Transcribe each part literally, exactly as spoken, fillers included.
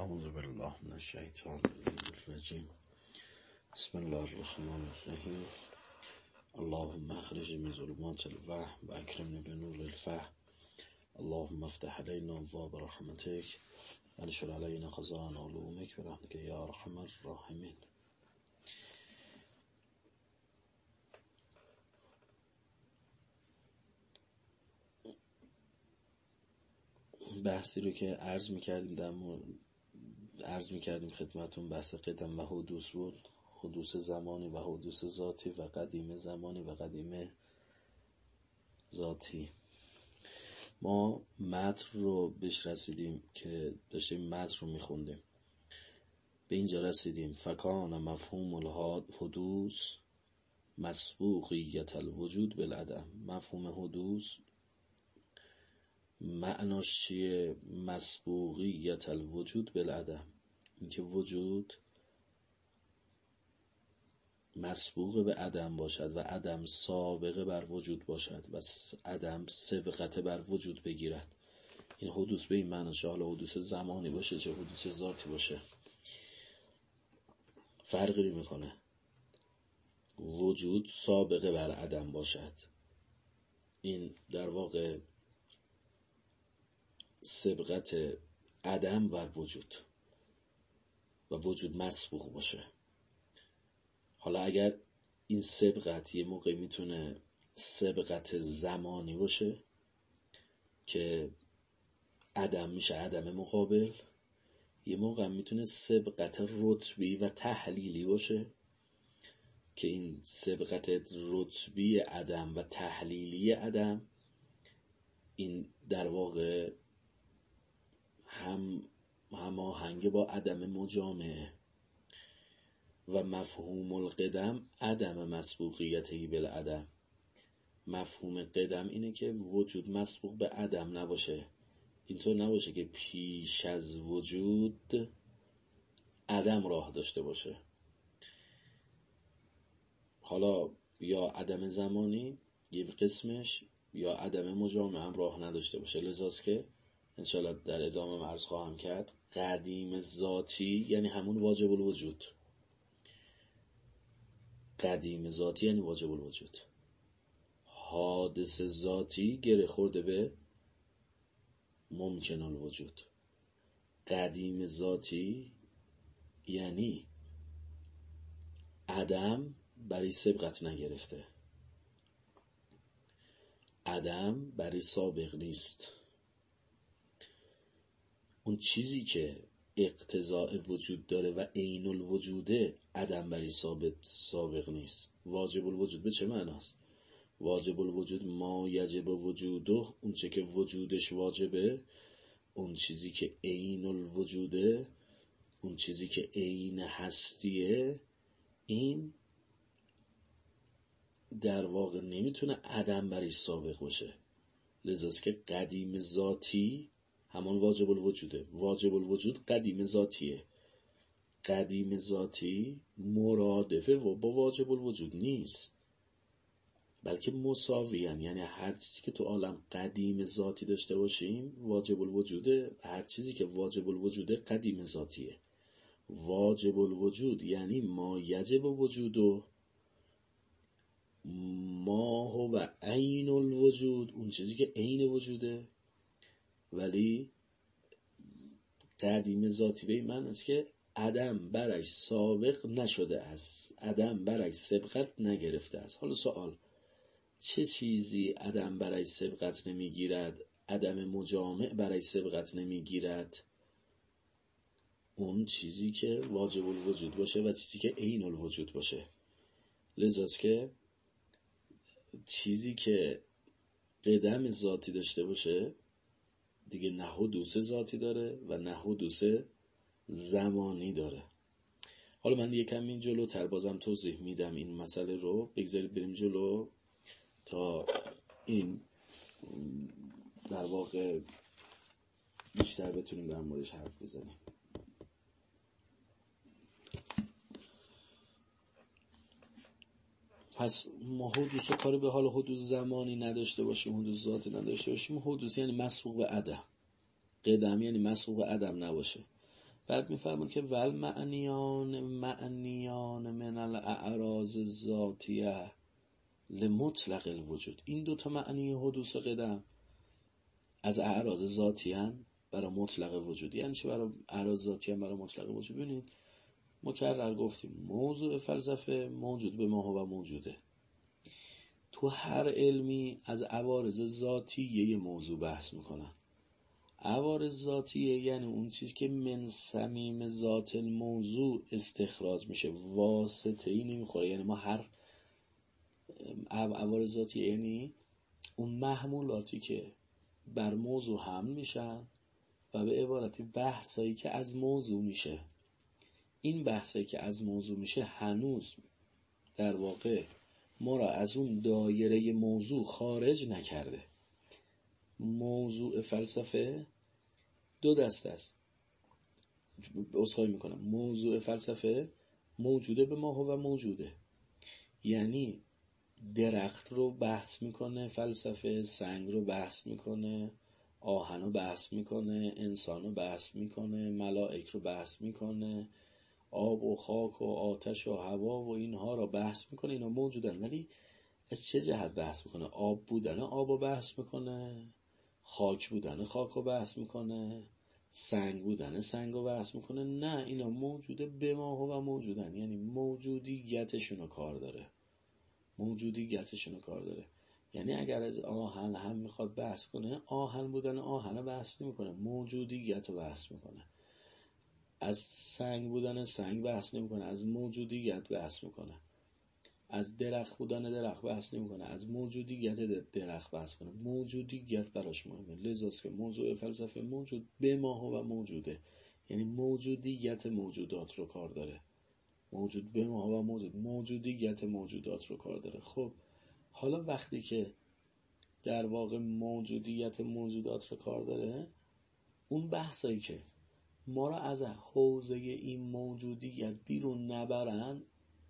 اعوذ بالله من الشیطان الرجیم. بسم الله الرحمن الرحیم. اللهم اخرج من ظلمات الوهم و اکرمنی بنور الفهم. اللهم افتح علینا ابواب رحمتک و انشر علینا خزائن علومک برحمتک یا ارحم الراحمین. بحثی رو که عرض میکردیم در مورد عرض میکردیم خدمتون بحث قدم و حدوث بود. حدوث زمانی و حدوث ذاتی و قدیم زمانی و قدیم ذاتی. ما متن رو بهش رسیدیم که داشتیم متن رو میخوندیم، به اینجا رسیدیم فکان مفهوم الحدوث مسبوقیت الوجود بالعدم. مفهوم حدوث معناش چیه؟ مسبوقیت الوجود بالعدم، اینکه وجود مسبوق به عدم باشد و عدم سابقه بر وجود باشد و عدم سبقت بر وجود بگیرد. این حدوث به این معناش، حالا حدوث زمانی باشه چه حدوث ذاتی باشه فرقی میکنه. وجود سابقه بر عدم باشد، این در واقع سبقت عدم بر وجود و وجود مسبوق باشه. حالا اگر این سبقت یه موقع میتونه سبقت زمانی باشه که عدم میشه عدم مقابل، یه موقع میتونه سبقت رتبی و تحلیلی باشه که این سبقت رتبی عدم و تحلیلی عدم این در واقع هم هماهنگ با عدم مجامعه. و مفهوم القدم عدم مسبوقیتی بالعدم. مفهوم قدم اینه که وجود مسبوق به عدم نباشه، اینطور نباشه که پیش از وجود عدم راه داشته باشه. حالا یا عدم زمانی یه قسمش یا عدم مجامعه هم راه نداشته باشه. لذاست که انشاءالله در ادامه عرض خواهم کرد قدیم ذاتی یعنی همون واجب الوجود. قدیم ذاتی یعنی واجب الوجود. حادث ذاتی گره خورده به ممکن الوجود. قدیم ذاتی یعنی عدم برای سبقت نگرفته، عدم برای سابق نیست. اون چیزی که اقتضاء وجود داره و عین الوجوده عدم برای ثابت سابق نیست. واجب الوجود به چه معناست؟ واجب الوجود ما یجب وجوده، اون چه که وجودش واجبه، اون چیزی که عین الوجوده، اون چیزی که عین هستیه، این در واقع نمیتونه عدم برای سابق باشه. لذاست که قدیم ذاتی همان واجب الوجوده. واجب الوجود قدیم ذاتیه. قدیم ذاتی مرادفه و با واجب الوجود نیست، بلکه مساویان. یعنی هر چیزی که تو عالم قدیم ذاتی داشته باشیم واجب الوجوده. هر چیزی که واجب الوجوده قدیم ذاتیه. واجب الوجود یعنی ما یجب وجوده، ما هو عین الوجود، اون چیزی که عین وجوده. ولی قدیم ذاتی به این معنی است که عدم برش سابق نشده است، عدم برش سبقت نگرفته است. حالا سوال، چه چیزی عدم برش سبقت نمیگیرد؟ عدم مجامع برش سبقت نمیگیرد؟ اون چیزی که واجب الوجود باشه و چیزی که عین الوجود باشه. لذاست که چیزی که قدم ذاتی داشته باشه دیگه نه حدوث ذاتی داره و نه حدوث زمانی داره. حالا من یکم این جلو تر بازم توضیح میدم این مسئله رو. بگذارید بریم جلو تا این در واقع بیشتر بتونیم در موردش حرف بزنیم. پس ما حدوث کاری به حال حدوث زمانی نداشته باشیم، حدوث ذاتی نداشته باشیم. حدوث یعنی مسبوق به عدم. قدم یعنی مسبوق به عدم نباشه. بعد میفرمود که ول معنیان معنیان من الاعراض الذاتیه لمطلق الوجود. این دوتا معنی حدوث قدم از اعراض ذاتیه برای مطلق وجود. یعنی چه برای اعراض ذاتیه برای مطلق وجود؟ ببینید مکرر گفتیم موضوع فلسفه موجود به ما و موجوده. تو هر علمی از عوارض ذاتیه موضوع بحث میکنن. عوارض ذاتیه یعنی اون چیز که من صمیم ذات الموضوع استخراج میشه، واسطه ای نمیخوره. یعنی ما هر عوارض ذاتیه یعنی اون محمولاتی که بر موضوع حمل میشن و به عبارتی بحثایی که از موضوع میشه. این بحثایی که از موضوع میشه هنوز در واقع ما را از اون دایره موضوع خارج نکرده. موضوع فلسفه دو دسته است. عذرخواهی میکنم. موضوع فلسفه موجوده به ما و موجوده، یعنی درخت رو بحث میکنه فلسفه، سنگ رو بحث میکنه، آهن رو بحث میکنه، انسان رو بحث میکنه، ملائک رو بحث میکنه، آب و خاک و آتش و هوا و اینها رو بحث میکنه. اینا موجودن. ولی از چه جهت بحث میکنه؟ آب بودن آب رو بحث میکنه، خاک بودن خاک رو بحث میکنه، سنگ بودن سنگ رو بحث میکنه. نه، اینا موجوده به ما و موجودن، یعنی موجودیتشون رو کار داره. موجودیتشون رو کار داره. یعنی اگر از آهن هم میخواد بحث کنه، آهن بودن آهن رو بحث نمیکنه، موجودیت رو بحث میکنه. از سنگ بودن سنگ بحث نمیکنه، از موجودیت بحث میکنه. از درخت بودن درخت بحث نمیکنه، از موجودیت درخت بحث کنه. موجودیت براش مهمه. لذاست که موضوع فلسفه موجود به ما و موجوده، یعنی موجودیت موجودات رو کار داره. موجود به ما و موجود موجودیت موجودات رو کار داره. خب حالا وقتی که در واقع موجودیت موجودات رو کار داره، اون بحثایی که ما را از حوزه این موجودیت بیرون نبرن،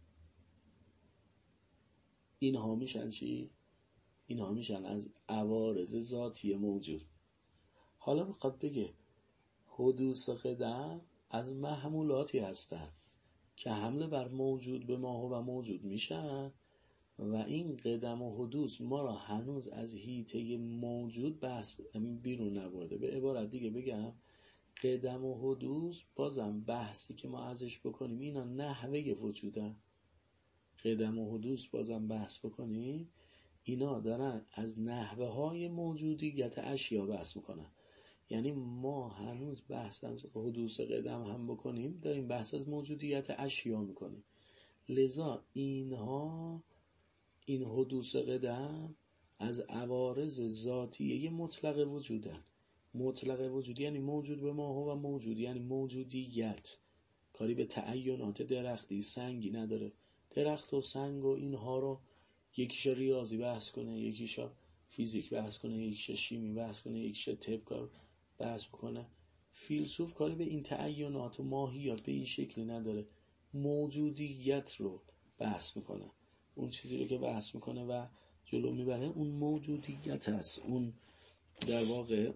اینها میشن چی؟ اینها میشن از عوارض ذاتی موجود. حالا بخواد بگه حدوث قدم از محمولاتی هستن که حمله بر موجود به ما و موجود میشن و این قدم و حدوث ما را هنوز از حیطه موجود بحث بیرون نبرده. به عبارت دیگه بگم قدم و حدوث بازم بحثی که ما ازش بکنیم اینا نحوه وجودن. قدم و حدوث بازم بحث بکنیم اینا دارن از نحوه های موجودیت اشیا بحث میکنن. یعنی ما هنوز بحث از حدوث قدم هم بکنیم داریم بحث از موجودیت اشیا میکنیم. لذا اینها این حدوث قدم از عوارض ذاتیه مطلق وجودن. مطلق وجود یعنی موجود به ما و موجود، یعنی موجودیت. کاری به تعینات درختی سنگی نداره. درخت و سنگ و اینها رو یکیشا ریاضی بحث کنه، یکیشا فیزیک بحث کنه، یکیشا شیمی بحث کنه، یکیشا طب بحث کنه. فیلسوف کاری به این تعینات و ماهیات به این شکلی نداره. موجودیت رو بحث میکنه. اون چیزی رو که بحث میکنه و جلو میبره اون موجودیت هست. اون در واقع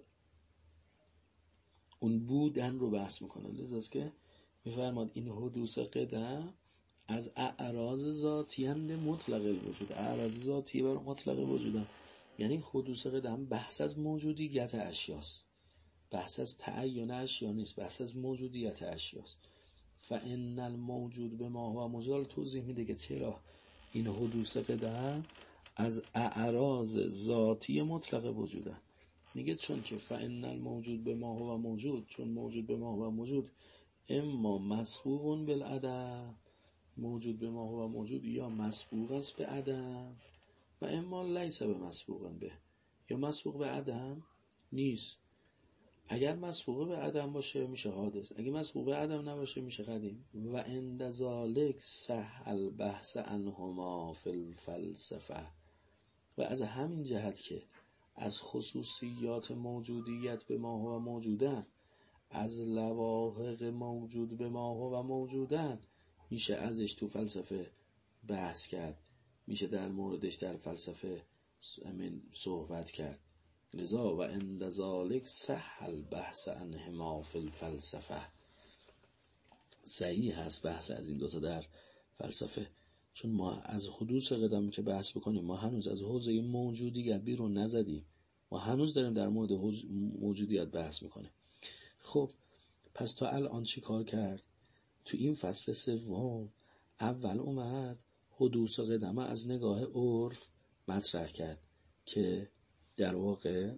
اون بودن رو بحث میکنه. لذاست که میفرماد این حدوث قدم از اعراض ذاتیند مطلق الوجود. اعراض ذاتی بر مطلق وجودن، یعنی حدوث قدم بحث از موجودیت اشیاست، بحث از تعین اشیا نیست، بحث از موجودیت اشیاست. فان الموجود به ما و موجود توضیح میده که چرا این حدوث قدم از اعراض ذاتی مطلق وجودن. میگه چون که فان الموجود به ما و موجود، چون موجود به ما و موجود اما مسبوق بالعدم، موجود به ما و موجود یا مسبوق است به عدم و اما لیس به مسبوق به، یا مسبوق به عدم نیست. اگر مسبوق به عدم باشه میشه حادث، اگر مسبوق به عدم نباشه میشه قدیم. و عند ذالک صح البحث عنهما فی الفلسفه. و از همین جهت که از خصوصیات موجودیت به ما و موجودن، از لواحق موجود به ما و موجودن میشه ازش تو فلسفه بحث کرد، میشه در موردش در فلسفه همین صحبت کرد. لذا و عند ذالک صح البحث عنهما فی الفلسفه. صحیح هست بحث از این دوتا در فلسفه، چون ما از حدوث قدم که بحث بکنیم ما هنوز از حوزه موجودیت بیرون نزدیم، ما هنوز داریم در مورد موجودیت بحث میکنیم. خب پس تا الان چی کار کرد؟ تو این فصل سوم اول اومد حدوث قدم از نگاه عرف مطرح کرد که در واقع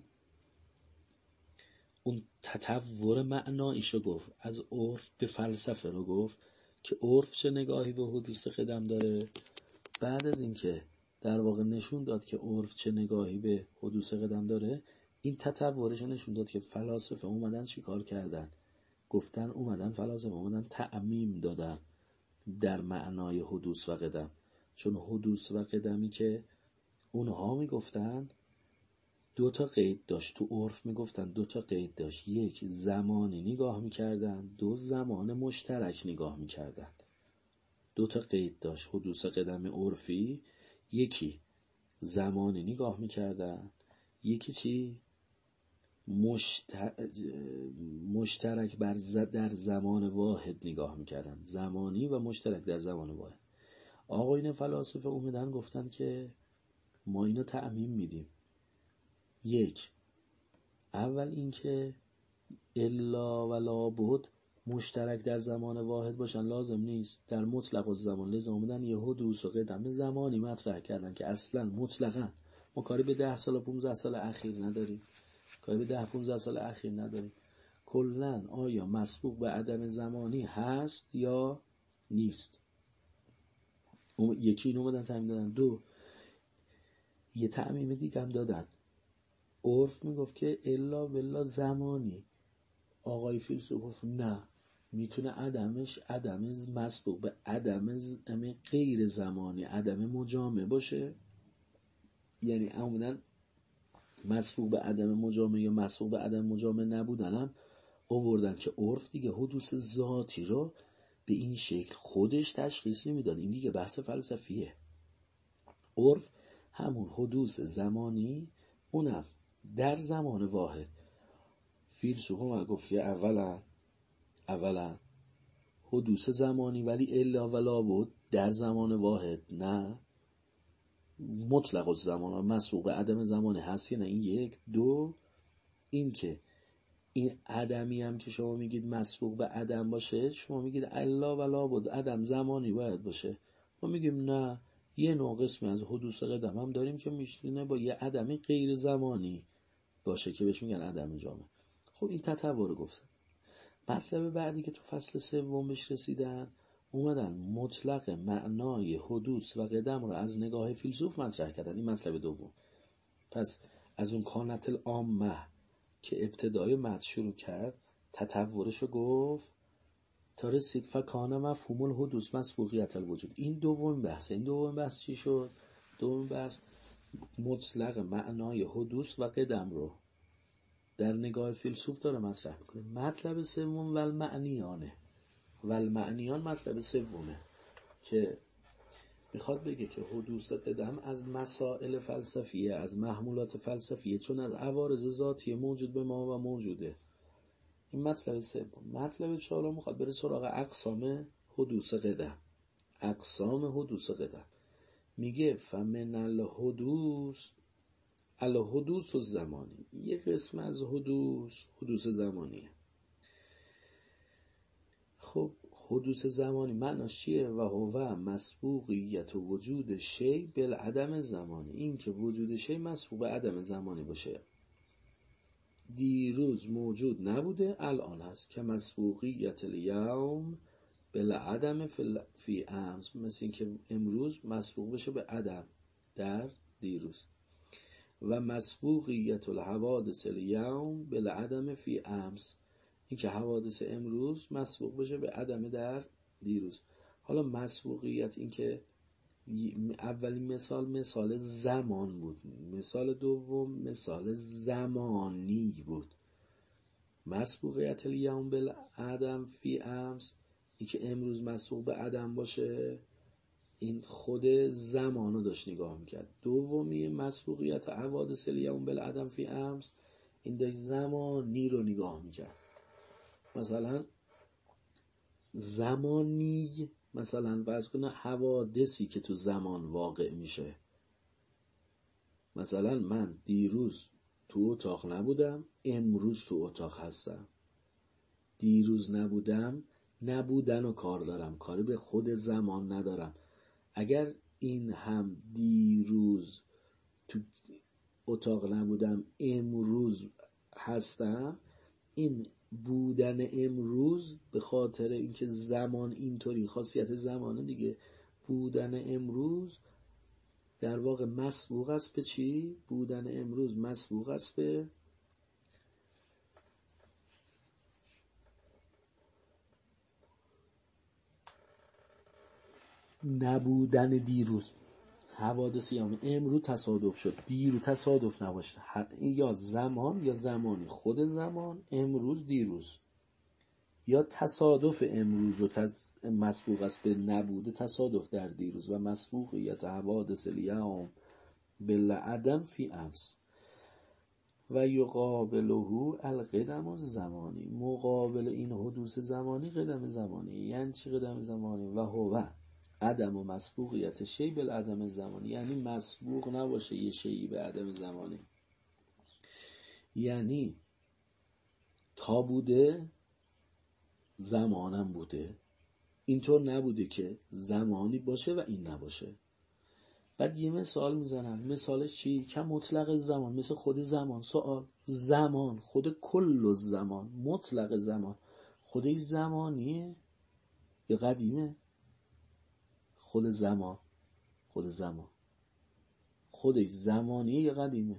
اون تطور معناییشو گفت، از عرف به فلسفه رو گفت که عرف چه نگاهی به حدوث قدم داره. بعد از اینکه در واقع نشون داد که عرف چه نگاهی به حدوث قدم داره، این تطورش نشون داد که فلاسفه اومدن چی کار کردن؟ گفتن اومدن فلاسفه اومدن تعمیم دادن در معنای حدوث و قدم، چون حدوث و قدمی که اونها میگفتن دو تا قید داشت، تو عرف میگفتن دو تا قید داشت، یک زمانی نگاه میکردن، دو زمان مشترک نگاه میکردن. دو تا قید داشت حدوث قدم عرفی، یکی زمانی نگاه میکردن، یکی چی؟ مشترک, مشترک بر در زمان واحد نگاه میکردن، زمانی و مشترک در زمان واحد. آقایون فلاسفه اومدن گفتن که ما اینو تعمیم میدیم. یک، اول اینکه الا و لابد مشترک در زمان واحد باشن لازم نیست، در مطلق الزمان لازم اومدن یه حدوث و قدم زمانی مطرح کردن که اصلا مطلقاً ما کاری به ده سال و پونزده سال اخیر نداریم، کاری به ده پونزده سال اخیر نداریم، کلن آیا مسبوق به عدم زمانی هست یا نیست. یکی اینو اومدن تعمیم دادن. دو، یه تعمیم دیگه هم دادن، عرف میگفت که الا بالله زمانی، آقای فیلسوف گفت نه، میتونه عدمش عدم مسبوق به عدم غیر زمانی، عدم مجامع باشه. یعنی عمودن مسبوق به عدم مجامع یا مسبوق به عدم مجامع نبودن هم آوردن که عرف دیگه حدوث ذاتی رو به این شکل خودش تشخیص نمیداد. این دیگه بحث فلسفیه. عرف همون حدوث زمانی، اونم در زمان واحد. فیلسوف هم گفت که اولا اولا حدوث زمانی ولی الا و لابد در زمان واحد، نه مطلق الزمان مسبوق به عدم زمان هست یا نه. این یک. دو، این که این عدمی هم که شما میگید مسبوق به عدم باشه، شما میگید الا و لابد عدم زمانی باید باشه، ما میگیم نه، یه نوع قسمی از حدوث قدم هم داریم که میشینه با یه عدمی غیر زمانی باشه که بهش میگن عدم جامع. خب این تطور گفتن. مطلب بعدی که تو فصل سوم بهش رسیدن، اومدن مطلق معنای حدوث و قدم رو از نگاه فیلسوف مطرح کردن. این مطلب دوم. پس از اون کانت العامه که ابتدای متن شروع کرد، تطورش رو گفت تا رسید فکان مفهوم الحدوث مسبوقیت الوجود. این دوم بحث. این دوم بحث چی شد؟ دوم بحث مطلق معنای حدوث و قدم رو در نگاه فیلسوف داره مطرح میکنه. مطلب سوم والمعنیانه. والمعنیان مطلب سومه که میخواد بگه که حدوث قدم از مسائل فلسفیه، از محمولات فلسفیه، چون از عوارض ذاتی موجود به ما و موجوده. این مطلب سوم. مطلب چهارم میخواد بره سراغ اقسام حدوث قدم. اقسام حدوث قدم میگه فمن الحدوث الحدوث الزمانی. یه قسم از حدوث حدوث زمانیه. خب حدوث زمانی معناش چیه؟ و هو مسبوقیت و وجود شی بالعدم زمانی. این که وجود شی مسبوق به عدم زمانی باشه. دیروز موجود نبوده الان هست، که مسبوقیت الیوم بالعدم فی امس، مثل این که امروز مسبوق بشه به عدم در دیروز. و مسبوقیت الحوادث الیوم بالعدم فی امس، این که حوادث امروز مسبوق بشه به عدم در دیروز. حالا مسبوقیت، این که اولین مثال مثال زمان بود، مثال دوم مثال زمانی بود. مسبوقیت الیوم بالعدم فی امس، این که امروز مسبوق به عدم باشه، این خود زمانو داشت نگاه میکرد. دومی مسبوقیت حوادث الیوم بالعدم فی امس، این داشت زمانی رو نگاه میکرد. مثلا زمانی مثلا فرض کنه حوادثی که تو زمان واقع میشه، مثلا من دیروز تو اتاق نبودم، امروز تو اتاق هستم. دیروز نبودم، نبودن و کار دارم، کاری به خود زمان ندارم. اگر این هم دیروز تو اتاق نبودم امروز هستم، این بودن امروز به خاطر اینکه زمان اینطوری خاصیت زمانه دیگه، بودن امروز در واقع مسبوق است به چی؟ بودن امروز مسبوق است به نبودن دیروز. حوادث یعنی امروز تصادف شد، دیروز تصادف نباشه، یا زمان یا زمانی، خود زمان امروز دیروز، یا تصادف امروز و تز... مسبوق است به نبوده تصادف در دیروز و مسبوقیت حوادث الیوم بالعدم فی امس و یقابله القدم الزمانی. مقابل این حدوث زمانی قدم زمانی. یعنی چی قدم زمانی؟ و هو عدم و مسبوقیت شی بالعدم زمانی، یعنی مسبوق نباشه یه شیئی به عدم زمانی. یعنی تا بوده زمانم بوده، اینطور نبوده که زمانی باشه و این نباشه. بعد یه مثال میزنم، مثالش چی؟ که مطلق زمان، مثل خود زمان. سوال زمان خود کل زمان، مطلق زمان خودش زمانیه یا قدیمه؟ خود زمان خود زمان خودش زمانیه یا قدیمه؟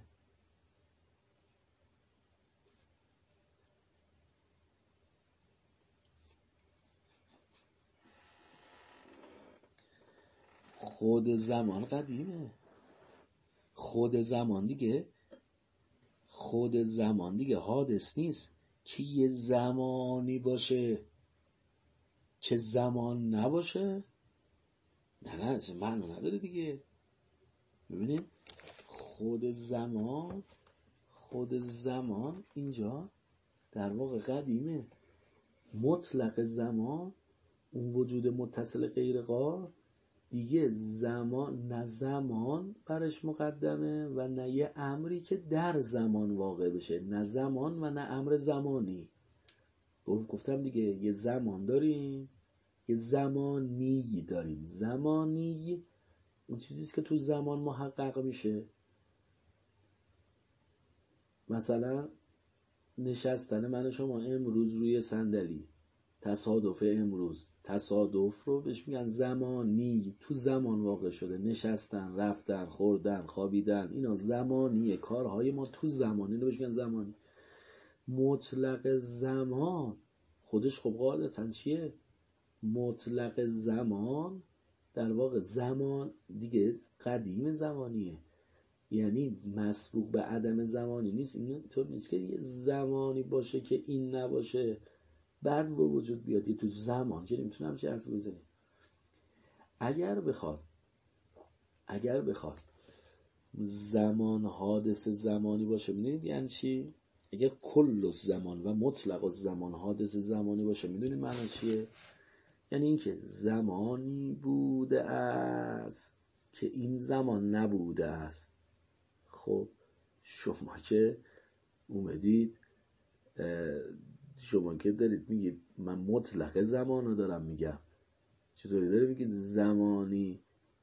خود زمان قدیمه. خود زمان دیگه خود زمان دیگه حادث نیست که یه زمانی باشه که زمان نباشه. نه نه معنی نداره دیگه. ببینید خود زمان خود زمان اینجا در واقع قدیمه. مطلق زمان اون وجود متصل غیر قار دیگه، زمان نه زمان برش مقدمه و نه یه امری که در زمان واقع بشه، نه زمان و نه امر زمانی. گفتم دیگه یه زمان داریم یه زمانی داریم. زمانی اون چیزیست که تو زمان محقق میشه. مثلا نشستن من و شما امروز روی صندلی، تصادف امروز، تصادف رو بهش میگن زمانی، تو زمان واقع شده. نشستن، رفتن، خوردن، خوابیدن، اینا زمانیه، کارهای ما تو زمانی رو بهش میگن زمانی. مطلق زمان خودش خب قاعدتاً چیه؟ مطلق زمان در واقع زمان دیگه قدیم زمانیه، یعنی مسبوق به عدم زمانی نیست. این طور نیست که یه زمانی باشه که این نباشه بعد و وجود بیاد. یه تو زمان که نمیتونم چه حرف بزنیم. اگر بخواد اگر بخواد زمان حادث زمانی باشه، میدونید یعنی چی؟ اگر کل زمان و مطلق زمان حادث زمانی باشه، میدونید معنی چیه؟ یعنی این که زمانی بوده است که این زمان نبوده است. خب شما که اومدید، شما که دارید میگید من مطلق زمان رو دارم میگم، چطوری دارید میگید زمانی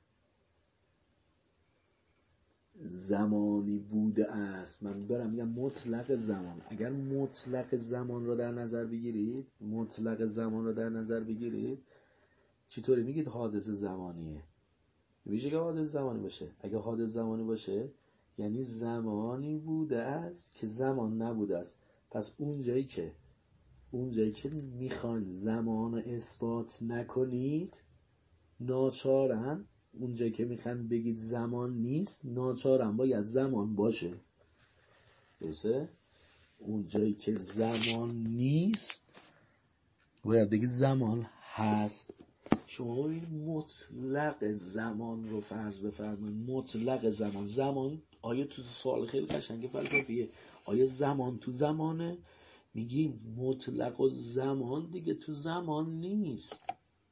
زمانی بوده است؟ من دارم میگم مطلق زمان. اگر مطلق زمان رو در نظر بگیرید مطلق زمان رو در نظر بگیرید چطوری میگید حادث زمانیه؟ میشه که حادث زمانی باشه. اگه حادث زمانی باشه یعنی زمانی بوده است که زمان نبوده است. پس اون جایی که اون جایی که میخوان زمان رو اثبات نکنید ناچارن، اون جایی که میخوان بگید زمان نیست ناچارن باید زمان باشه. درسته؟ اون جایی که زمان نیست باید بگید زمان هست. شما این مطلق زمان رو فرض بفرمایید. مطلق زمان زمان آیا تو سوال خیلی قشنگ فلسفیه، آیا زمان تو زمانه میگیم مطلق و زمان دیگه تو زمان نیست.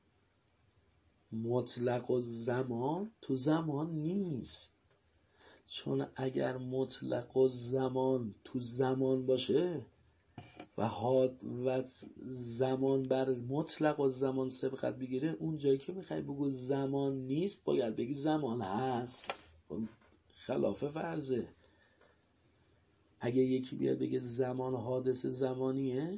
مطلق و زمان تو زمان نیست، چون اگر مطلق و زمان تو زمان باشه و حاد و زمان بر مطلق و زمان سبقت بگیره، اون جایی که میخوای بگو زمان نیست باید بگی زمان هست. خلاف فرضه. اگه یکی بیاد بگه زمان حادث زمانیه،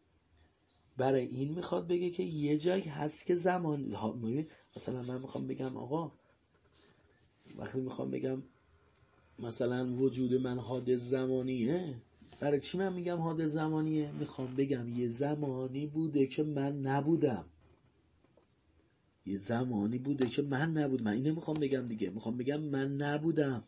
برای این میخواد بگه که یه جایی هست که زمان، مثلا من میخوام بگم آقا، وقتی میخوام بگم مثلا وجود من حادث زمانیه، برای چی من میگم حادث زمانیه؟ میخوام بگم یه زمانی بوده که من نبودم، یه زمانی بوده که من نبودم. من اینه میخوام بگم دیگه، میخوام بگم من نبودم،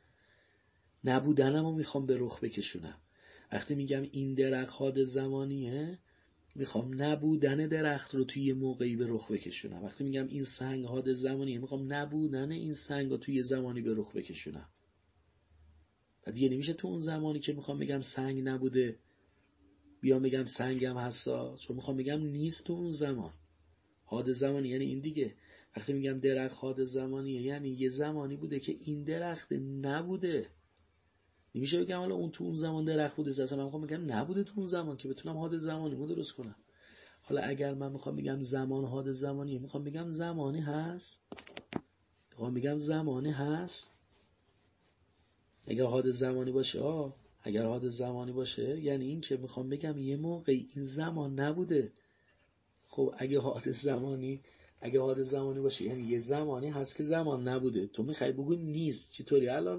نبودنمو میخوام به رخ بکشونم. وقتی میگم این درخت حادث زمانیه، میخوام نبودن درخت رو توی یه موقعی به رخ بکشونم. وقتی میگم این سنگ حادث زمانیه، میخوام نبودن این سنگ رو توی یه زمانی به رخ بکشونم. و دیگه نمیشه تو اون زمانی که میخوام بگم سنگ نبوده بیام بگم سنگم هستا، چون میخوام بگم نیست تو اون زمان. حادث زمانی یعنی این دیگه. وقتی میگم درخت حادث زمانیه، یعنی یه زمانی بوده که این درخت نبوده. نمیشه بگم حالا اون تو اون زمان درخت بوده، اصلا من میخوام بگم نبوده تو اون زمان که بتونم حادث زمانی رو درست کنم. حالا اگر من میخوام بگم زمان حادث زمانیه، میخوام بگم زمانی هست، میخوام بگم زمانی هست. اگر حادث زمانی باشه، آه اگر حادث زمانی باشه یعنی این که میخوام بگم یه موقعی این زمان نبوده. خب اگه حادث زمانی اگه حادث زمانی باشه یعنی یه زمانی هست که زمان نبوده. تو میخوای بگو نیست، چطوری الان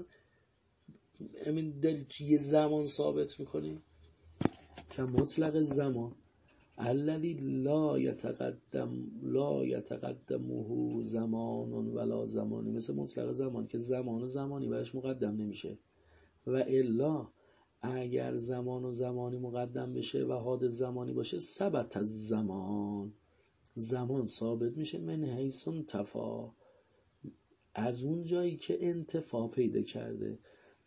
امین داری تو یه زمان ثابت میکنی که مطلق زمان الذی لا یتقدم لا یتقدمه زمان ولا زمانی، مثل مطلق زمان که زمان و زمانی برش مقدم نمیشه. و الا اگر زمان و زمانی مقدم بشه و حادث زمانی باشه، ثبت از زمان، زمان ثابت میشه من حیث انتفا، از اون جایی که انتفا پیدا کرده.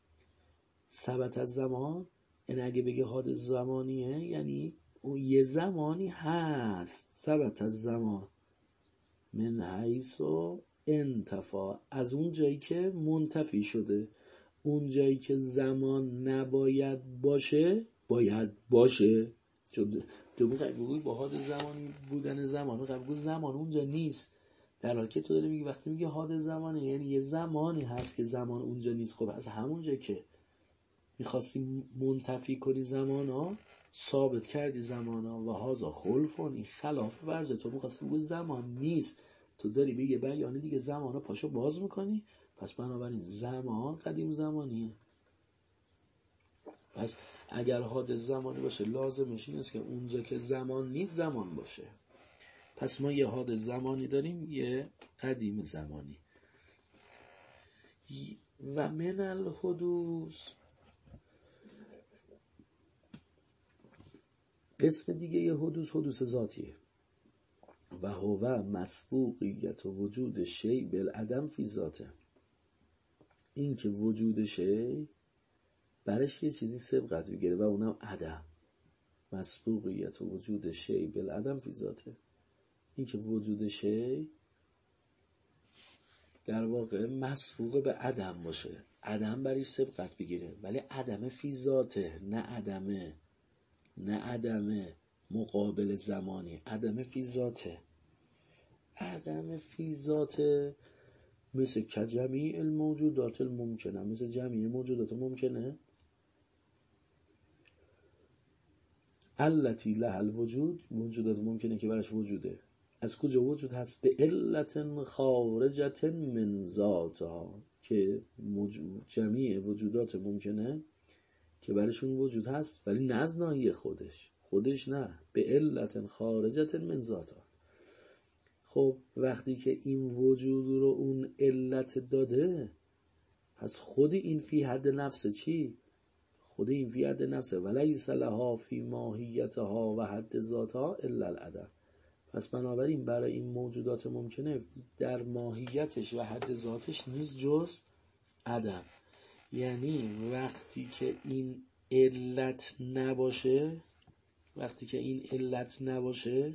ثبت از زمان یعنی اگه بگه حادث زمانیه یعنی اون یه زمانی هست. ثبت از زمان من حیث انتفا، از اون جایی که منتفی شده. اون جایی که زمان نباید باشه باید باشه. چون تو میخوای بگوی با حادث زمانی بودن زمان، میخوای بگوی زمان اونجا نیست، در حالی که تو داری میگی وقتی میگه حادث زمانه یعنی یه زمانی هست که زمان اونجا نیست. خب از همون جایی که میخواستی منتفی کنی زمانا، ثابت کردی زمانا و هازا خلفون، این خلاف ورزه. تو میخواستی بگوی زمان نیست، تو داری به یه بیانی دیگه زمانا پاشو باز میکنی. پس بنابراین زمان قدیم زمانیه. پس اگر حادث زمانی باشه لازمش این است که اونجا که زمان نیست زمان باشه. پس ما یه حادث زمانی داریم، یه قدیم زمانی. و من الحدوث، قسم دیگه یه حدوث حدوث ذاتیه. و هو مسبوقیت و وجود شیء بالعدم فی ذاته، این که وجود شیء برش یه چیزی سبقت بگیره و اونم عدم. مسبوقیت و وجود شیء بالعدم فی ذاته، این که وجود شیء در واقع مسبوق به عدم باشه، عدم برش سبقت بگیره، ولی عدم فی ذاته، نه عدمه نه عدم مقابل زمانی، عدم فی ذاته. عدم فی ذاته مثل که جمیع الموجودات الممکنه، مثل جمیع موجودات ممکنه. التی لها الوجود، موجودات ممکنه که برش وجوده. از کجا وجود هست؟ به علت خارجت من ذاتها، که موجود جمیع وجودات ممکنه که برشون وجود هست ولی نه از ناحیه خودش، خودش نه، به علت خارجت من ذاتها. خب وقتی که این وجود رو اون علت داده، پس خود این فی حد نفسه چی؟ خود این فی حد نفسه ولیس لها فی ماهیتها و حد ذاتها الا العدم. پس بنابراین برای این موجودات ممکنه در ماهیتش و حد ذاتش نیست جز عدم. یعنی وقتی که این علت نباشه، وقتی که این علت نباشه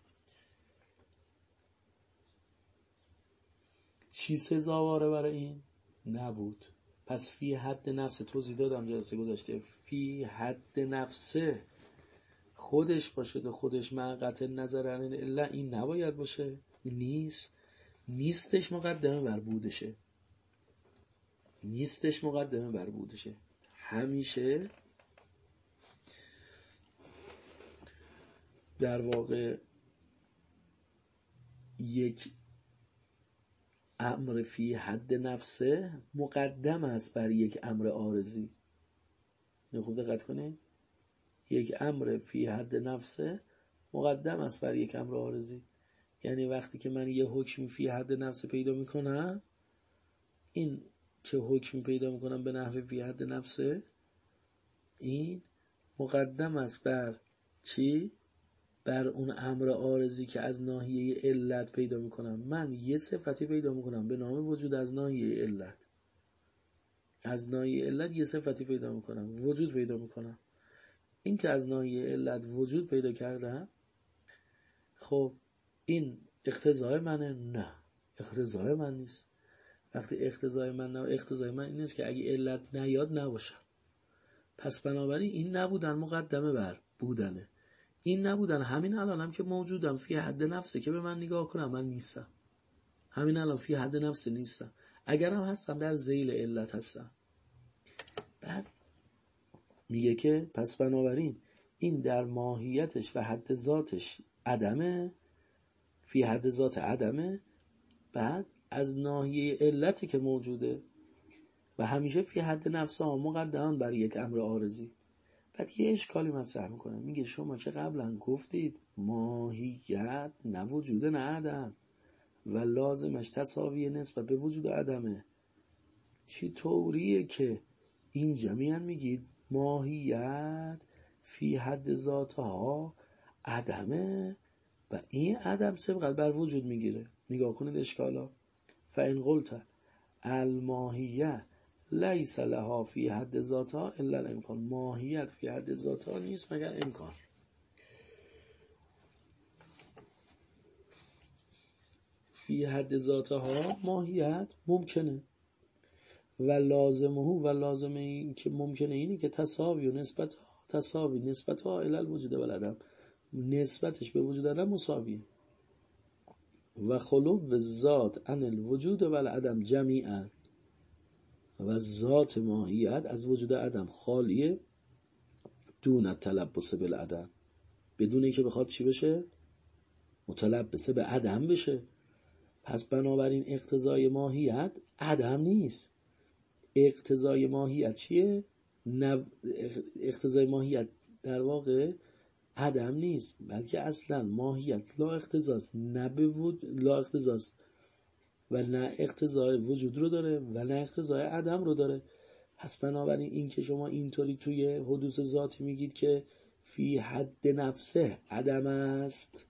چی سزاواره برای این؟ نبود. پس فی حد نفسه، توضیح دادم جلسه گذشته، فی حد نفسه خودش باشه و خودش معقط نظر الا این نباید باشه، نیست، نیستش مقدمه بر بودشه، نیستش مقدمه بر بودشه. همیشه در واقع یک امر فی حد نفسه مقدم است بر یک امر عارضی. خوب دقت کنید، یک امر فی حد نفسه مقدم است بر یک امر عارضی. یعنی وقتی که من یه حکمی فی حد نفسه پیدا میکنم، این که حکمی پیدا میکنم به نحو فی حد نفسه، این مقدم است بر چی؟ بر اون امر عارضی که از ناحیه علت پیدا میکنم. من یه صفتی پیدا میکنم به نام وجود از ناحیه علت، از ناحیه علت یه صفتی پیدا میکنم، وجود پیدا میکنم. این که از ناحیه علت وجود پیدا کردم، خب این اقتضای منه؟ نه، اقتضای من نیست. وقتی اقتضای من نه، اقتضای من این نیست که اگه علت نیاد نباشم. پس بنابراین این نبودن مقدمه بر بودنه. این نبودن همین الانم هم که موجودم فی حد نفسه که به من نگاه کنم من نیستم. همین الان فی حد نفسه نیستم. اگرم هستم در ذیل علت هستم. بعد میگه که پس بنابراین این در ماهیتش و حد ذاتش عدمه، فی حد ذات عدمه. بعد از ناحیه علتی که موجوده و همیشه فی حد نفسه ها مقدمان بر یک امر عارضی. بعد یه اشکالی مطرح میکنه، میگه شما که قبلا گفتید ماهیت نه وجود نه عدم و لازمش تساوی نسبت به وجود عدمه. چی طوریه که اینجا میان میگید ماهیت فی حد ذاتها عدمه و این عدم سبقت بر وجود میگیره؟ نگاه کنید اشکالا. فإن قلت الماهیه لیس لها فی حد ذاتها الا الامکان، ماهیت فی حد ذاتها نیست مگر امکان. فی حد ذاتها ماهیت ممکنه و لازمه و لازمه این که ممکنه اینی که تساوی و نسبت تساوی نسبت ها الی الوجود و العدم، نسبتش به وجود عدم مساویه. و خلو ذات عن الوجود و العدم جمیعا، و ذات ماهیت از وجود عدم خالیه دون التلبس بالعدم، بدون اینکه بخواد چی بشه؟ متلبس به عدم بشه. پس بنابراین اقتضای ماهیت عدم نیست. اقتضای ماهیت چیه؟ نو... اقتضای ماهیت در واقع عدم نیست، بلکه اصلا ماهیت لا اقتضاست، نه به وجود لا اقتضاست و نه اقتضای وجود رو داره و نه اقتضای عدم رو داره. پس بنابراین این که شما اینطوری توی حدوث ذاتی میگید که فی حد نفسه عدم است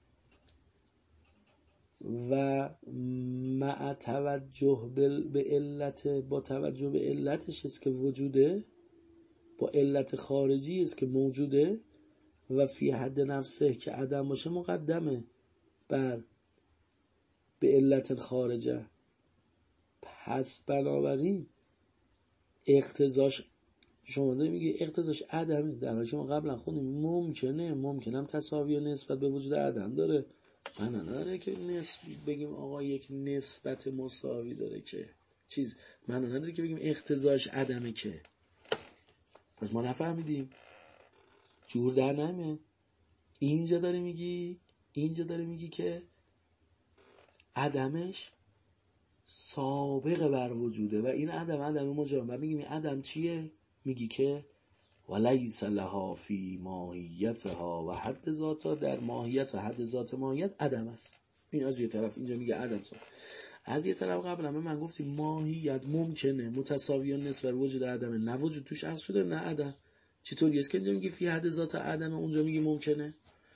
و مع توجه به علت، با توجه به علتش است که وجوده، با علت خارجی است که موجوده، و فی حد نفسه که عدم باشه مقدمه بر به علت خارجه. پس بنابراین اقتضاش، شما داری میگی اقتضاش عدمه، در حالی که ما قبلا خوندیم ممکنه، ممکنم تساوی نسبت به وجود عدم داره. من نداره که نسب بگیم آقا یک نسبت مساوی داره که چیز، من نداره که بگیم اقتضاش عدمه که. پس ما نفهمیدیم، جور در نمیه. اینجا داری میگی اینجا داری میگی که عدمش سابق بر وجوده و این عدم عدم مجرم. و میگیم این عدم چیه؟ میگی که ولیس لها فی ماهیتها و حد ذاتها، در ماهیت و حد ذات ماهیت عدم است. این از یه طرف اینجا میگه عدم است. از یه طرف قبلا من گفتیم ماهیت ممکنه متساوی نسبت وجود عدمه، نه وجود توش اصل شده نه عدم. چطوری است که اینجا میگی فی حد ذات عدمه، اونجا میگی ممکنه؟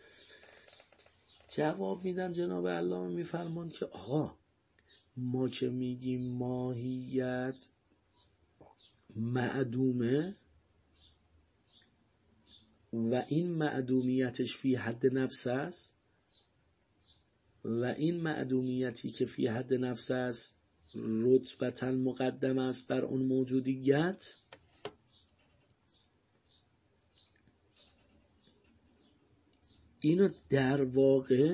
جواب میدن جناب علامه میفرمان که آقا ما که میگیم ماهیت معدومه، و این معدومیتش فی حد نفس است و این معدومیتی که فی حد نفس است رتبتاً مقدم است بر اون موجودیت، اینو در واقع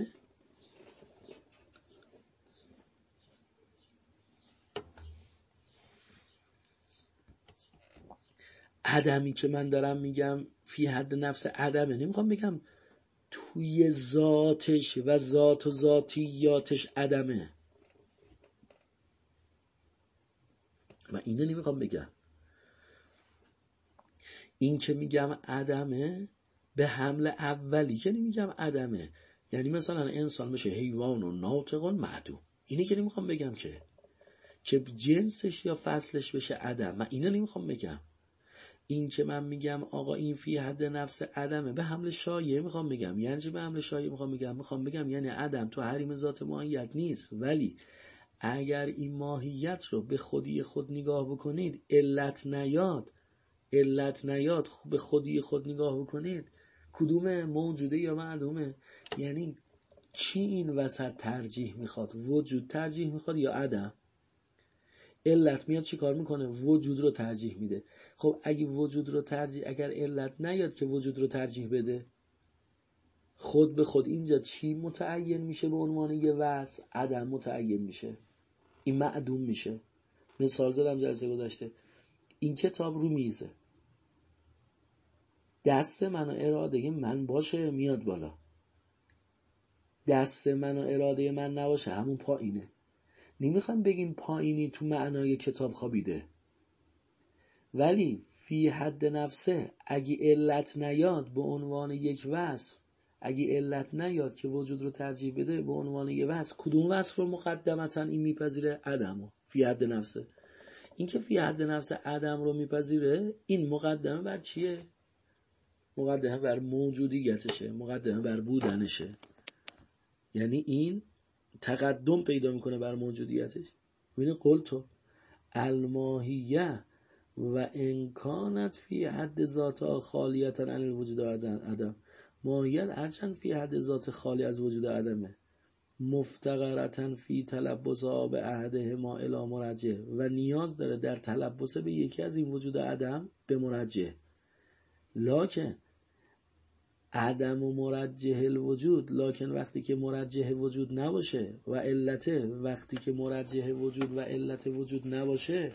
عدمی که من دارم میگم فی حد نفس عدمه، نمیخوام بگم توی ذاتش و ذات و ذاتیاتش عدمه، و اینو نمیخوام بگم. این که میگم عدمه به حمل اولی که نمیگم عدمه، یعنی مثلا انسان بشه حیوان و ناطق و معدوم، اینی که نمیخوام بگم که که جنسش یا فصلش بشه عدم، من اینو نمیخوام بگم. این که من میگم آقا این فی حد نفس عدمه به حمل شایعه میخوام بگم. یعنی چه به حمل شایعه میخوام بگم؟ میخوام بگم یعنی عدم تو حریم ذات ماهیت نیست، ولی اگر این ماهیت رو به خودی خود نگاه بکنید، علت نیاد علت نیاد به خودی خود نگاه بکنید، کدومه موجوده یا معدومه؟ یعنی کی این وسط ترجیح میخواد؟ وجود ترجیح میخواد یا عدم؟ علت میاد چی کار میکنه؟ وجود رو ترجیح میده. خب اگه وجود رو ترجیح، اگر علت نیاد که وجود رو ترجیح بده، خود به خود اینجا چی متعین میشه به عنوان یه وصف؟ عدم متعین میشه، این معدوم میشه. مثال زدم جلسه گذشته، این کتاب رو میزه، دست من و اراده من باشه میاد بالا، دست من و اراده من نباشه همون پایینه. نمیخوام بگیم پایینی تو معنای کتاب خوابیده، ولی فی حد نفسه اگه علت نیاد به عنوان یک وصف، اگه علت نیاد که وجود رو ترجیح بده به عنوان یک وصف، کدوم وصف رو مقدمتا این میپذیره؟ عدمو. فی حد نفسه. این که فی حد نفس عدم رو میپذیره، این مقدمه بر چیه؟ مقدمه بر موجودیتشه، مقدمه بر بودنشه. یعنی این تقدم پیدا میکنه بر موجودیتش. ببین قلتو الماهیه و امکانت فی حد ذات خالیتا عن الوجود و عدم، ماهیت هرچند فی حد ذات خالی از وجود و عدمه، مفتقرتن فی تلبس آب احده ما الی مرجع، و نیاز داره در تلبس به یکی از این وجود و عدم به مرجع. لکن عدم و مرجح الوجود، لکن وقتی که مرجح وجود نباشه و علت، وقتی که مرجح وجود و علت وجود نباشه،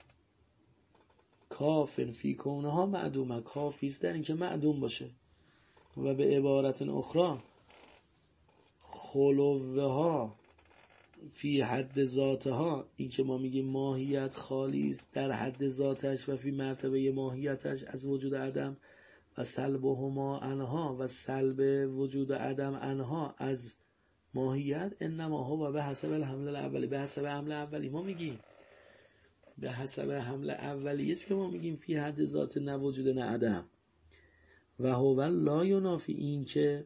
کافن فی کونها معدومه، کافیست در این که معدوم باشه. و به عبارت اخرى خلوه ها فی حد ذاتها، این که ما میگیم ماهیت خالی است در حد ذاتش و فی مرتبه ماهیتش از وجود عدم، و سلبهما عنها و سلب وجود عدم عنها از ماهیت، انما هو به حسب الحمل الاولی، به حسب حمل اولی. ما میگیم به حسب حمل اولی است که ما میگیم فی حد ذات نه وجود نه عدم، و هو لا ینافی، این که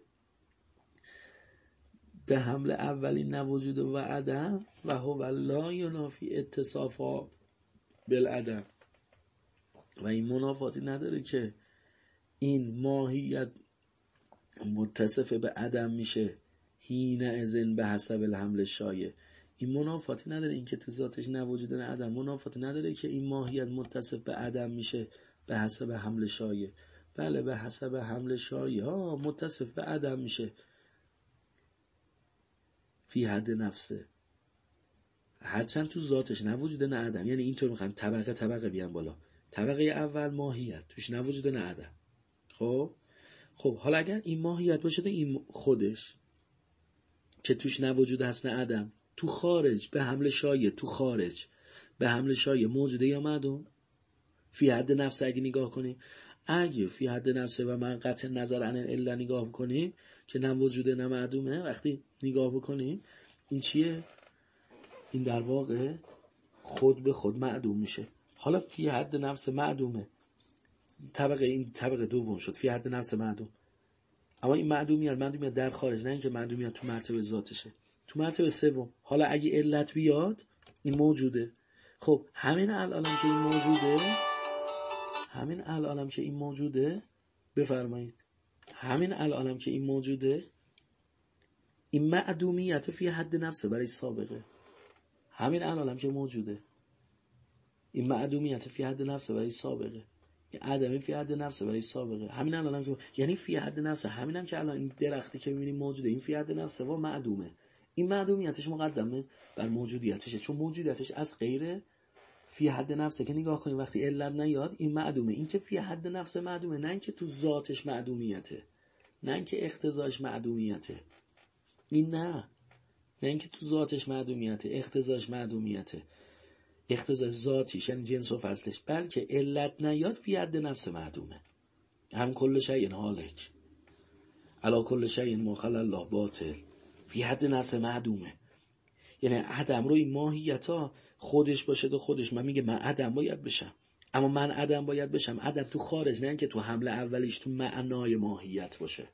به حمل اولی نه وجود و عدم، و هو لا ینافی اتصافا بالعدم، و این منافاتی نداره که این ماهیت متصف به عدم میشه حین اذن به حسب الحمل شایع. این منافاتی نداره، این که تو ذاتش نه وجود نه عدم، منافاتی نداره که این ماهیت متصف به عدم میشه به حسب حمل شایع. بله به حسب حمل شایع ها متصف به عدم میشه فی حد نفسه، هرچند تو ذاتش نه وجود نه عدم. یعنی اینطور میخوام طبقه طبقه بیان بالا. طبقه اول ماهیت توش نه وجود نه عدم. خب خب حالا اگر این ماهیت باشه این خودش که توش نه وجود هست نه عدم، تو خارج به حمل شایع، تو خارج به حمل شایع موجوده یا معدوم؟ فی حد نفس اگه نگاه کنیم، اگه فی حد نفسه و من قطع نظر عن الا نگاه بکنیم که نه وجوده نه معدومه، وقتی نگاه بکنیم این چیه؟ این در واقع خود به خود معدوم میشه. حالا فی حد نفس معدومه، طبقه این طبقه دوم شد فی حد نفس معدوم. اما این معدومیت معدومیت در خارج، نه اینکه معدومیت تو مرتبه ذاتشه، تو مرتبه سوم. حالا اگه علت بیاد این موجوده. خب همین الانم که این موجوده، همین الانم که این موجوده، بفرمایید همین الانم که این موجوده، این معدومیت فی حد نفسه برای سابقه. همین الانم که موجوده، این معدومیت فی حد نفسه برای سابقه، این عدمی فی حد نفسه برای سابقه. همین الانم که یعنی فی حد نفسه، همینم که الان این درختی که می‌بینیم موجوده، این فی حد نفسه و معدومه. این معدومیتش مقدمه بر موجودیتشه، چون موجودیتش از غیر فی حد نفسه که نگاه کنیم وقتی علت نیاد این معدومه. این که فی حد نفسه معدومه، نه اینکه تو ذاتش معدومیته، نه اینکه اقتضاش معدومیته، این نه نه اینکه تو ذاتش معدومیته، اقتضاش معدومیته، اقتضاش ذاتیش یعنی جنس و فصلش، بلکه علت نیاد فی حد نفس معدومه. هم کل شیء هالک علی کل شیء ما خلا الله باطل، فی حد نفس معدومه. یعنی عدم رو این ماهیتا خودش باشه و خودش، من میگه من عدم باید بشم، اما من عدم باید بشم عدم تو خارج، نه اینکه تو حمله اولیش تو معنای ماهیت باشه.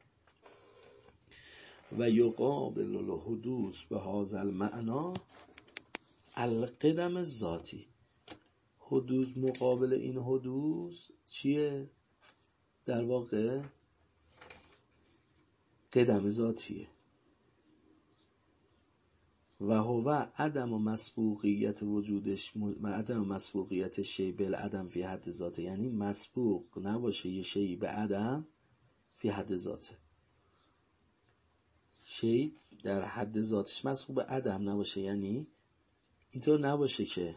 و یقابل الحدوث به هذا المعنا القدم ذاتی. حدوث مقابل این حدوث چیه؟ در واقع قدم ذاتیه. و هو عدم و مسبوقیت وجودش، عدم و مسبوقیت شی بالعدم فی حد ذاته، یعنی مسبوق نباشه یه شی به عدم فی حد ذاته. شی در حد ذاتش مسبوق به عدم نباشه، یعنی اینطور نباشه که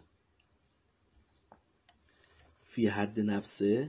فی حد نفسه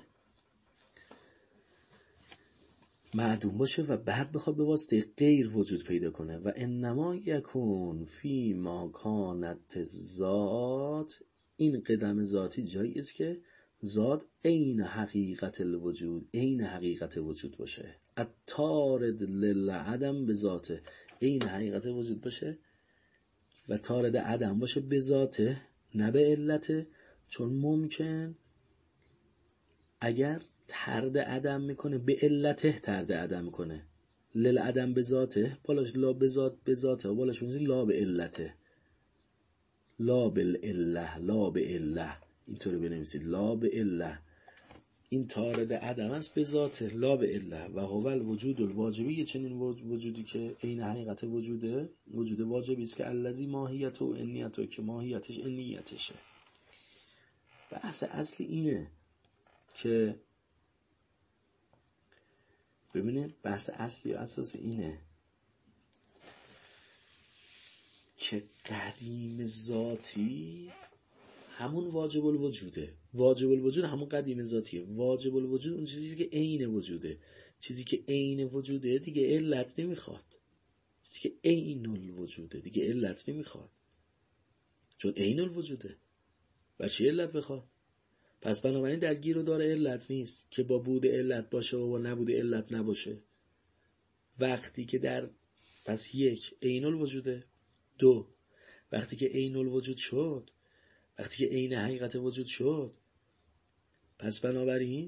معدوم باشه و بعد بخواد به واسطه غیر وجود پیدا کنه. و انما یکون فی ما کانت ذات، این قدم ذاتی جایی است که ذات عین حقیقت الوجود، عین حقیقت وجود باشه، الطارد للعدم به ذاته، عین حقیقت وجود باشه و طارد عدم باشه به ذاته نه به علته. چون ممکن اگر طرد عدم میکنه به علته طرد عدم میکنه، للعدم به ذاته بالاش لا به ذات به ذاته و بالاش میذاری لا به علته، لا بالعله لا به عله، اینطوری بنویسید لا به عله. این طارد عدم است به ذاته لا به عله. و هو الوجود الواجبی، چنین وجودی که عین حقیقت وجوده، وجود واجبی است که الذی ماهیت و انیت، که ماهیتش انیتشه. بحث اصلی اینه که ببینه، بحث اصلی و اساس اینه که قدیم ذاتی همون واجب الوجوده. واجب الوجود همون قدیم ذاتیه. واجب الوجود اون چیزی که عین وجوده. چیزی که عین وجوده دیگه علت نمیخواد. چیزی که عین الوجوده دیگه علت نمیخواد، چون عین الوجوده. بر چی علت بخواد؟ پس بنابراین در گیر و دار علت نیست که با بود علت باشه و با نبود علت نباشه. وقتی که در پس یک عین الوجوده، دو وقتی که عین الوجود شد، وقتی که عین حقیقت وجود شد، پس بنابراین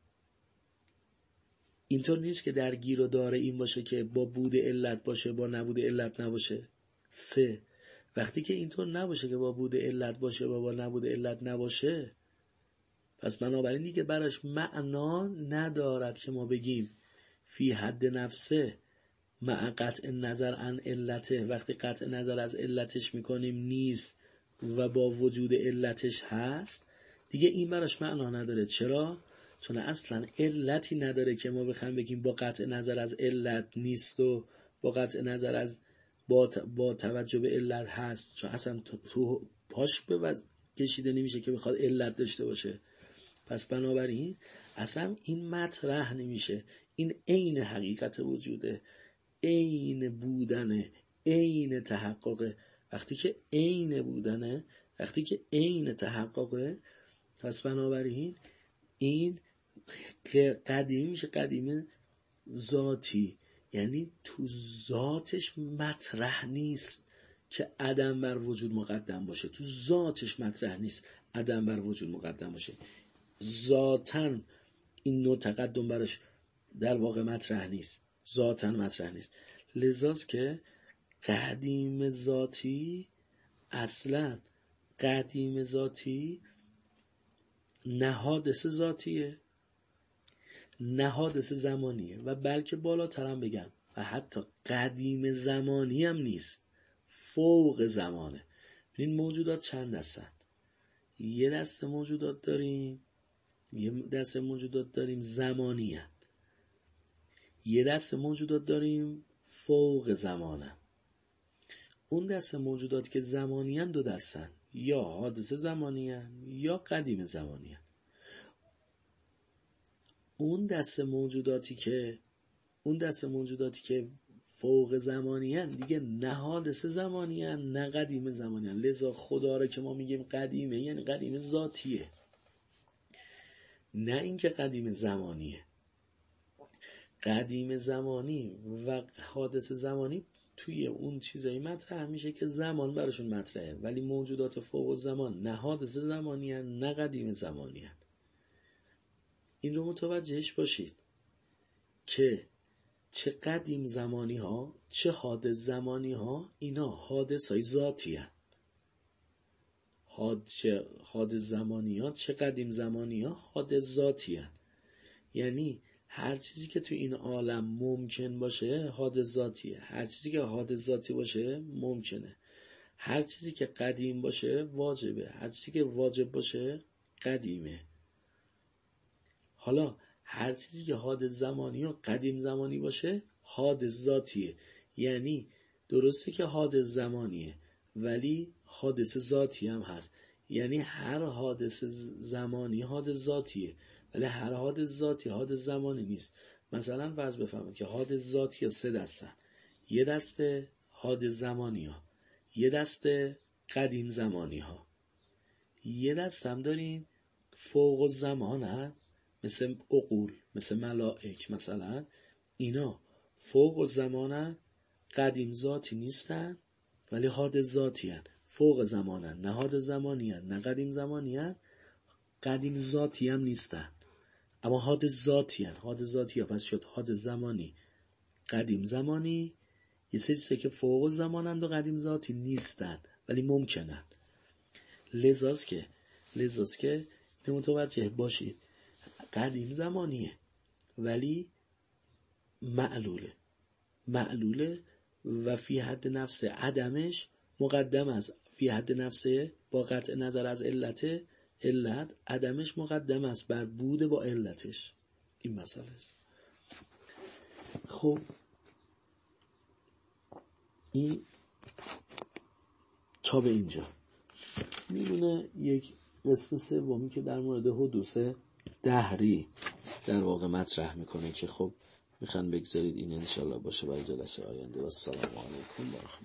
اینطور نیست که در گیر و دار این باشه که با بود علت باشه با نبود علت نباشه. سه وقتی که اینطور نباشه که با بود علت باشه و با نبود علت نباشه، پس بنابراین دیگه براش معنا ندارد که ما بگیم فی حد نفسه مع قطع نظر عن علته، وقتی قطع نظر از علتش میکنیم نیست و با وجود علتش هست، دیگه این براش معنا نداره. چرا؟ چون اصلا علتی نداره که ما بخوایم بگیم با قطع نظر از علت نیست و با قطع نظر از با, با توجه به علت هست، چون اصلا تو پاش به کشیده نمیشه که بخواد علت داشته باشه. پس بنابراین اصلا این مطرح نمیشه. این عین حقیقت وجوده، عین بودنه، عین تحققه. وقتی که عین بودنه، وقتی که عین تحققه، پس بنابراین این قدیم میشه قدیم ذاتی، یعنی تو ذاتش مطرح نیست که عدم بر وجود مقدم باشه. تو ذاتش مطرح نیست عدم بر وجود مقدم باشه. ذاتاً این نوع تقدم براش در واقع مطرح نیست، ذاتاً مطرح نیست. لذاست که قدیم ذاتی، اصلاً قدیم ذاتی نه حادث ذاتیه نه حادثه زمانیه و بلکه بالاترم بگم و حتی قدیم زمانی هم نیست، فوق زمانه. این موجودات چند هستن؟ یه دسته موجودات داریم یه دسته موجودات داریم زمانی هست. یه دسته موجودات داریم فوق زمانه. اون دسته موجودات که زمانی هست دو دستن، یا حادثه زمانی هست یا قدیم زمانی هست. اون دسته موجوداتی که اون دسته موجوداتی که فوق زمانی هست دیگه نه حادثه زمانی هست نه قدیم زمانی هست. لذا خدا را که ما میگیم قدیمه یعنی قدیم ذاتیه، نه اینکه قدیم زمانیه. قدیم زمانی و حادثه زمانی توی اون چیزایی مطرح میشه که زمان براشون مطرحه، ولی موجودات فوق زمان نه حادثه زمانی هست نه قدیم زمانی هست. این رو متوجهش باشید که چه قدیم زمانی ها چه حادث زمانی ها اینا حادث های ذاتی هست. حاد چه حادث زمانی ها چه قدیم زمانی ها حادث ذاتی هست. یعنی هر چیزی که تو این عالم ممکن باشه حادث ذاتیه، هر چیزی که حادث ذاتی باشه ممکنه، هر چیزی که قدیم باشه واجبه، هر چیزی که واجب باشه قدیمه. حالا هر چیزی که حادث زمانی و قدیم زمانی باشه حادث ذاتیه. یعنی درسته که حادث زمانیه ولی حادث ذاتی هم هست. یعنی هر حادث زمانی حادث ذاتیه ولی هر حادث ذاتی حادث زمانی نیست. مثلا فرض بفرمایید که حادث ذاتی ها سه دسته، یه دسته حادث زمانی ها، یه دسته قدیم زمانی ها، یه دسته هم داریم فوق الزمان ها مثل عقول، مثل ملائک. مثلا اینا فوق الزمان ها، قدیم ذاتی نیستن ولی حادث ذاتی هن. فوق زمان هن، نه حادث زمانی هن نه قدیم زمانی هن، قدیم ذاتی هم نیستن اما حادث ذاتی هن. حادث ذاتی ها پس شد حادث زمانی قدیم زمانی. یه سری چیزا که فوق زمانند و قدیم ذاتی نیستن ولی ممکنن. لذاست که لذاست که متوجه باشید قدیم زمانیه ولی معلوله معلوله و فی حد نفس عدمش مقدم است. فی حد نفسه با قطع نظر از علت علت عدمش مقدم است بر بود با علتش. این مسئله است. خب این تا به اینجا میمونه یک قسم سومی که در مورد حدوث دهری در واقع مطرح میکنه که خب میخوان بگذارید این انشالله باشه برای جلسه آینده. و السلام علیکم و رحمت الله.